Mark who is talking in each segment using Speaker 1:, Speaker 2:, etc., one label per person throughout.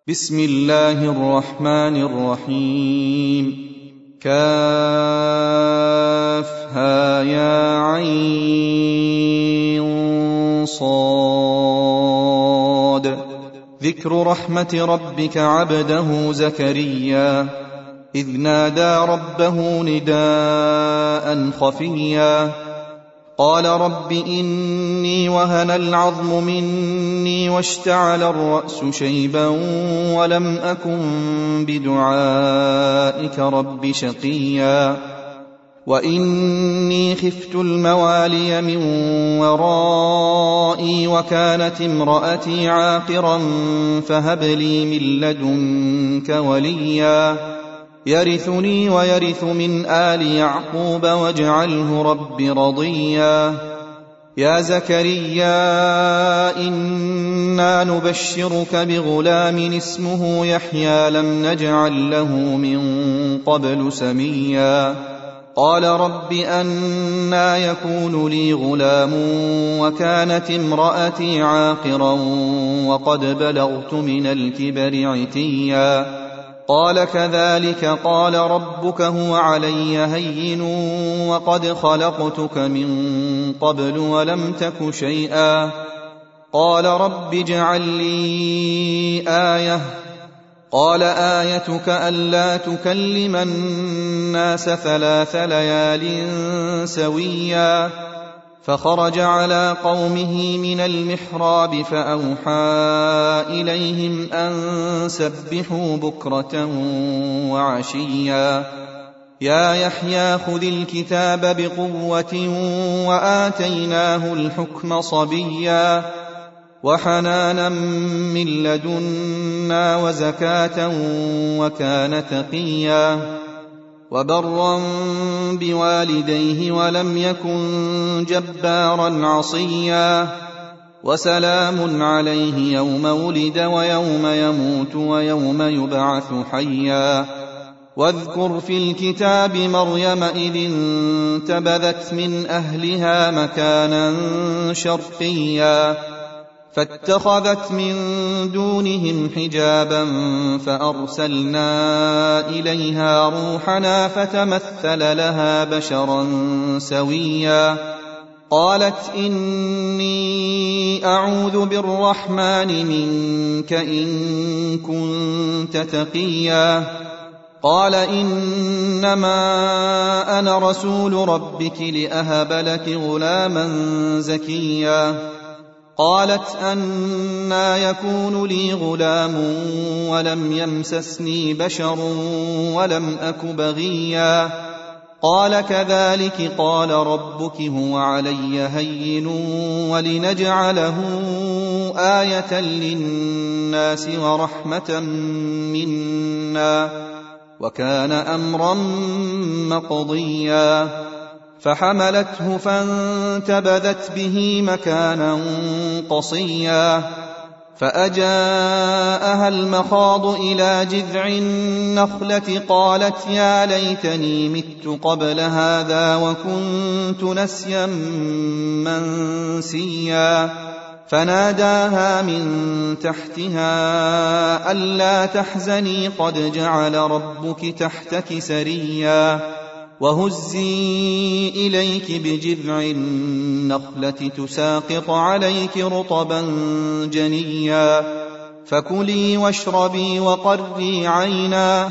Speaker 1: بسم الله الرحمن الرحيم. كافها يا عين صاد. ذكر رحمة ربك عبده زكريا إذ نادى ربه نداء خفيا قال رب إني وهن العظم مني واشتعل الرأس شيبا ولم أكن بدعائك رب شقيا وإني خفت الموالي من ورائي وكانت امرأتي عاقرا فهب لي من لدنك وليا يرثني ويرث من آل يعقوب واجعله رب رضيا يا زكريا إنا نبشرك بغلام اسمه يحيى لم نجعل له من قبل سميا قال رب أنى يكون لي غلام وكانت امرأتي عاقرا وقد بلغت من الكبر عتيا قال كذلك قال ربك هو علي هين وقد خلقتك من قبل ولم تك شيئا قال رب اجعل لي آية قال آيتك ألا تكلم الناس 3 ليال سويا فخرج على قومه من المحراب فأوحى إليهم أن سبحوا بكرة وعشيا يا يحيى خذ الكتاب بقوة وآتيناه الحكم صبيا وحنانا من لدنا وزكاة وكان تقيا وبرا بوالديه ولم يكن جبارا عصيا وسلام عليه يوم ولد ويوم يموت ويوم يبعث حيا واذكر في الكتاب مريم إذ انتبذت من أهلها مكانا شرقيا فاتخذت من دونهم حجابا فأرسلنا إليها روحنا فتمثل لها بشرا سويا قالت إني أعوذ بالرحمن منك إن كنت تقيا قال إنما أنا رسول ربك لأهب لك غلاما زكيا قالت أنى يكون لي غلام ولم يمسسني بشر ولم أك بغيا قال كذلك قال ربك هو علي هين ولنجعله آية للناس ورحمة منا وكان أمرا مقضيا فحملته فانتبذت به مكانا قصيا فأجاءها المخاض إلى جذع النخلة قالت يا ليتني مت قبل هذا وكنت نسيا منسيا فناداها من تحتها ألا تحزني قد جعل ربك تحتك سريا وهزي إليك بجذع النخلة تساقط عليك رطبا جنيا فكلي واشربي وقري عينا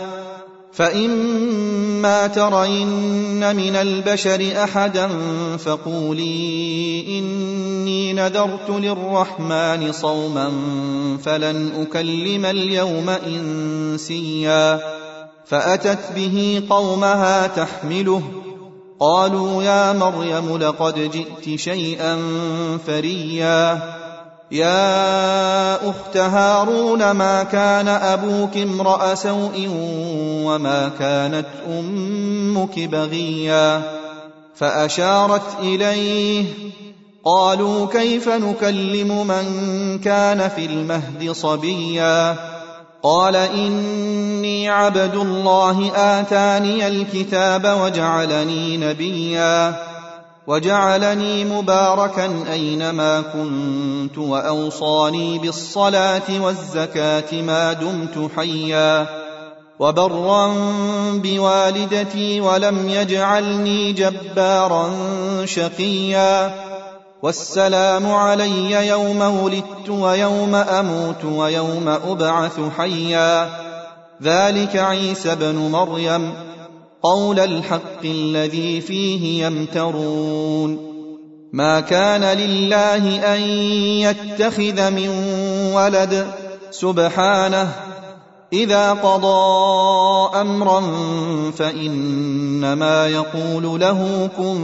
Speaker 1: فإما ترين من البشر أحدا فقولي إني نذرت للرحمن صوما فلن أكلم اليوم إنسيا فأتت به قومها تحمله قالوا يا مريم لقد جئت شيئا فريا يا أخت هارون ما كان أبوك امرأ سوء وما كانت أمك بغيا فأشارت إليه قالوا كيف نكلم من كان في المهد صبيا قال إني عبد الله آتاني الكتاب وجعلني نبيا وجعلني مباركا أينما كنت وأوصاني بالصلاة والزكاة ما دمت حيا وبرا بوالدتي ولم يجعلني جبارا شقيا والسلام علي يوم ولدت ويوم أموت ويوم أبعث حيا ذلك عيسى بن مريم قول الحق الذي فيه يمترون ما كان لله أن يتخذ من ولد سبحانه إذا قضى أمرا فإنما يقول له كن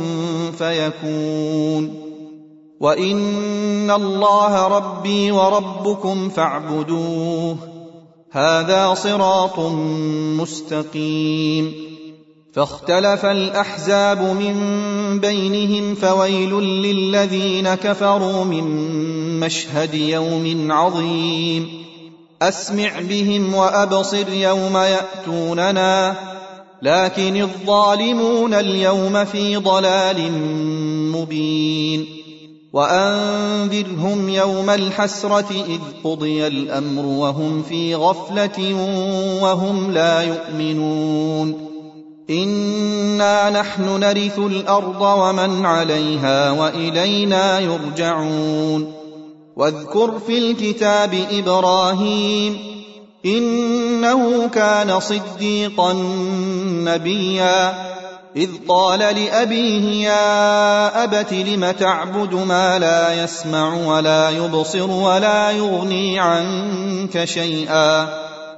Speaker 1: فيكون وإن الله ربي وربكم فاعبدوه هذا صراط مستقيم فاختلف الأحزاب من بينهم فويل للذين كفروا من مشهد يوم عظيم أسمع بهم وأبصر يوم يأتوننا لكن الظالمون اليوم في ضلال مبين وأنذرهم يوم الحسرة إذ قضي الأمر وهم في غفلة وهم لا يؤمنون إنا نحن نرث الأرض ومن عليها وإلينا يرجعون واذكر في الكتاب إبراهيم إنه كان صديقا نبيا إذ قال لأبيه يا أبت لم تعبد ما لا يسمع ولا يبصر ولا يغني عنك شيئا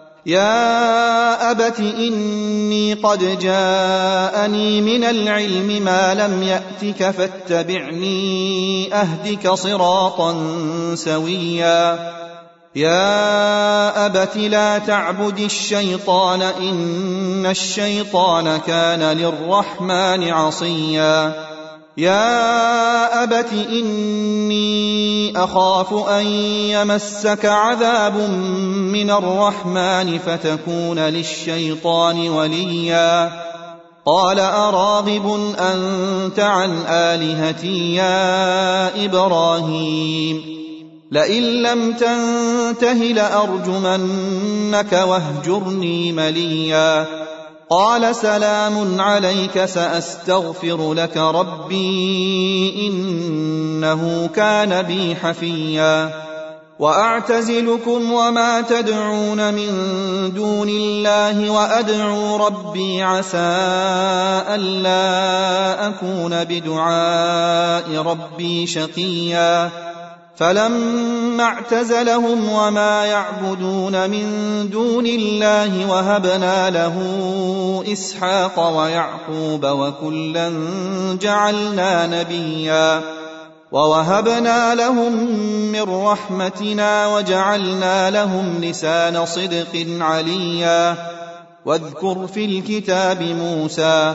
Speaker 1: يا أبت إني قد جاءني من العلم ما لم يأتك فاتبعني أهدك صراطا سويا يا أبت لا تعبد الشيطان إن الشيطان كان للرحمن عصيا يا أبت إني أخاف أن يمسك عذاب من الرحمن فتكون للشيطان وليا قال أراغب أنت عن آلهتي يا إبراهيم لئن لم تنته لأرجمنك واهجرني مليا قال سلام عليك سأستغفر لك ربي إنه كان بي حفيا وأعتزلكم وما تدعون من دون الله وأدعو ربي عسى ألا أكون بدعاء ربي شقيا فلما اعتزلهم وما يعبدون من دون الله وهبنا له إسحاق ويعقوب وكلا جعلنا نبيا ووهبنا لهم من رحمتنا وجعلنا لهم لسان صدق عليا واذكر في الكتاب موسى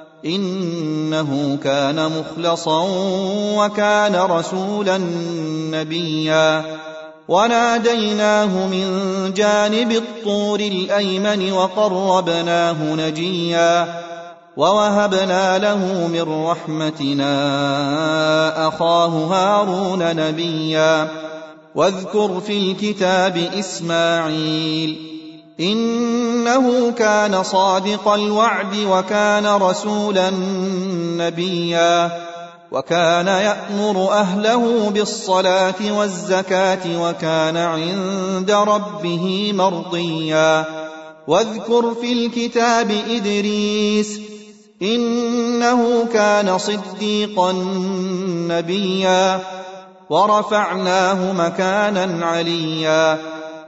Speaker 1: إنه كان مخلصا وكان رسولا نبيا وناديناه من جانب الطور الأيمن وقربناه نجيا ووهبنا له من رحمتنا أخاه هارون نبيا واذكر في الكتاب إسماعيل إنه كان صادق الوعد وكان رسولا نبيا وكان يأمر أهله بالصلاة والزكاة وكان عند ربه مرضيا واذكر في الكتاب إدريس إنه كان صديقا نبيا ورفعناه مكانا عليا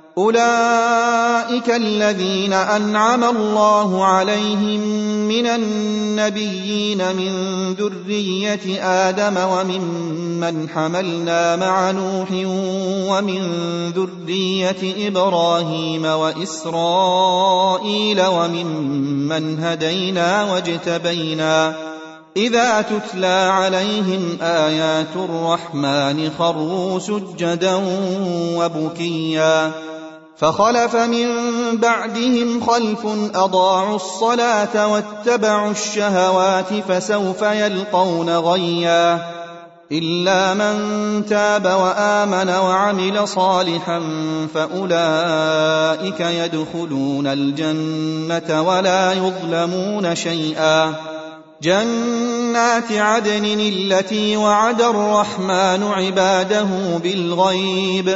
Speaker 1: أولئك الذين أنعم الله عليهم من النبيين من ذرية آدم وممن حملنا مع نوح ومن ذرية إبراهيم وإسرائيل وممن هدينا واجتبينا إذا تتلى عليهم آيات الرحمن خروا سجدا وبكيا فخلف من بعدهم خلف أضاعوا الصلاة واتبعوا الشهوات فسوف يلقون غيا إلا من تاب وآمن وعمل صالحا فأولئك يدخلون الجنة ولا يظلمون شيئا جنات عدن التي وعد الرحمن عباده بالغيب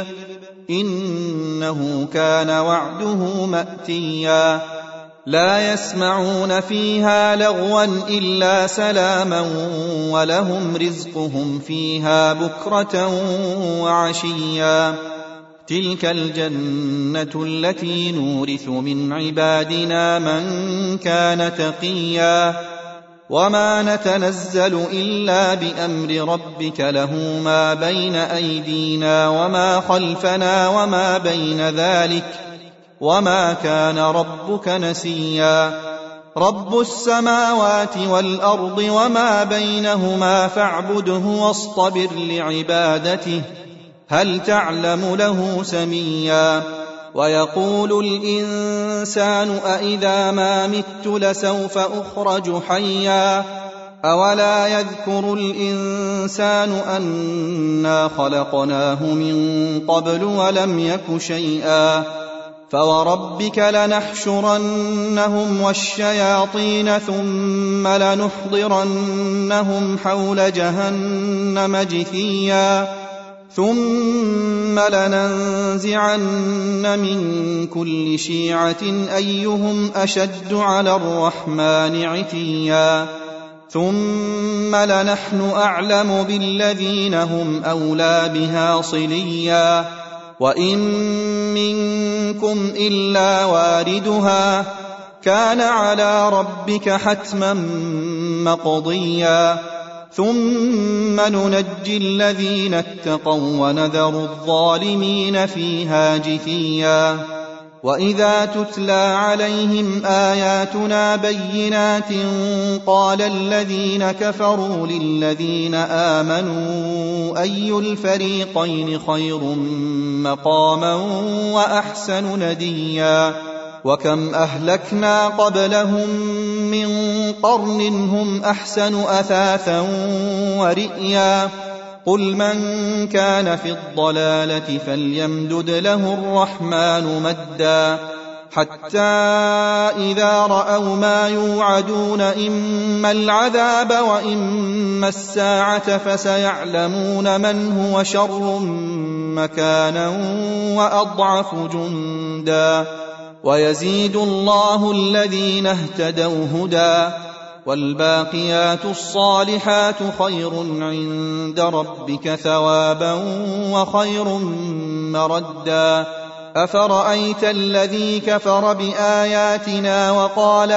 Speaker 1: إنه كان وعده مأتيا لا يسمعون فيها لغوا إلا سلاما ولهم رزقهم فيها بكرة وعشيا تلك الجنة التي نورث من عبادنا من كان تقيا وما نتنزل إلا بأمر ربك له ما بين أيدينا وما خلفنا وما بين ذلك وما كان ربك نسيا رب السماوات والأرض وما بينهما فاعبده واصطبر لعبادته هل تعلم له سميا ويقول الإنسان أإذا ما مت لسوف أخرج حيا أولا يذكر الإنسان أنا خلقناه من قبل ولم يك شيئا فوربك لنحشرنهم والشياطين ثم لنحضرنهم حول جهنم جثيا ثم لننزعن من كل شيعة أيهم أشد على الرحمن عتيا ثم لنحن أعلم بالذين هم أولى بها صليا وإن منكم إلا واردها كان على ربك حتما مقضيا ثم ننجي الذين اتقوا ونذر الظالمين فيها جثيا وإذا تتلى عليهم آياتنا بينات قال الذين كفروا للذين آمنوا أي الفريقين خير مقاما وأحسن نديا وكم أهلكنا قبلهم من قرن هم أحسن أثاثا ورئيا قل من كان في الضلالة فليمدد له الرحمن مدا حتى إذا رأوا ما يوعدون إما العذاب وإما الساعة فسيعلمون من هو شر مكانا وأضعف جندا ويزيد الله الذين اهتدوا هدى والباقيات الصالحات خير عند ربك ثوابا وخير مردا أفرأيت الذي كفر بآياتنا وقال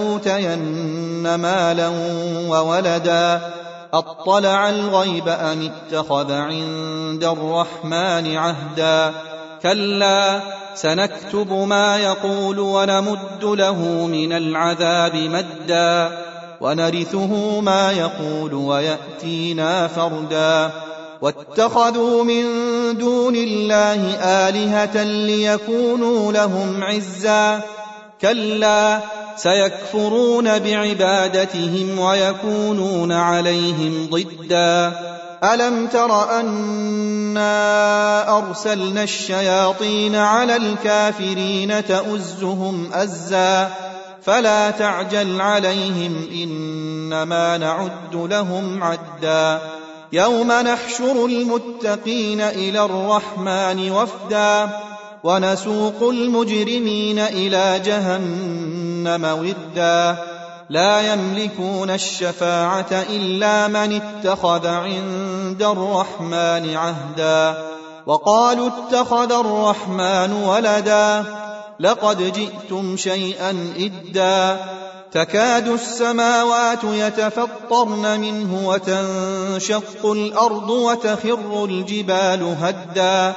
Speaker 1: لأوتين مالا وولدا أطلع الغيب أم اتخذ عند الرحمن عهدا كلا سنكتب ما يقول ونمد له من العذاب مدا ونرثه ما يقول ويأتينا فردا واتخذوا من دون الله آلهة ليكونوا لهم عزا كلا سيكفرون بعبادتهم ويكونون عليهم ضدا ألم تر أنا أرسلنا الشياطين على الكافرين تؤزهم أزا فلا تعجل عليهم إنما نعد لهم عدا يوم نحشر المتقين إلى الرحمن وفدا ونسوق المجرمين إلى جهنم وردا لا يملكون الشفاعة إلا من اتخذ عند الرحمن عهدا وقالوا اتخذ الرحمن ولدا لقد جئتم شيئا إدا تكاد السماوات يتفطرن منه وتنشق الأرض وتخر الجبال هدا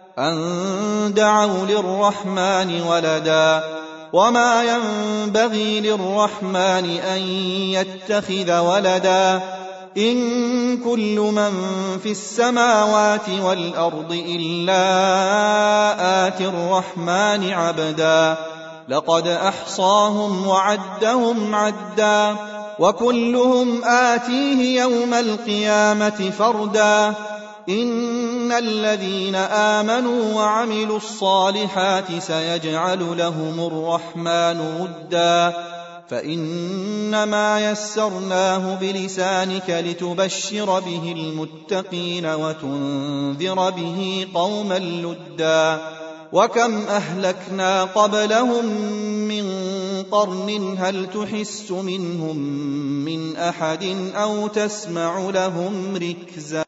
Speaker 1: أن دعوا للرحمن ولدا وما ينبغي للرحمن أن يتخذ ولدا إن كل من في السماوات والأرض إلا آتي الرحمن عبدا لقد أحصاهم وعدهم عدا وكلهم آتيه يوم القيامة فردا إن الذين آمنوا وعملوا الصالحات سيجعل لهم الرحمن ودا فإنما يسرناه بلسانك لتبشر به المتقين وتنذر به قوما لدا وكم أهلكنا قبلهم من قرن هل تحس منهم من أحد أو تسمع لهم ركزا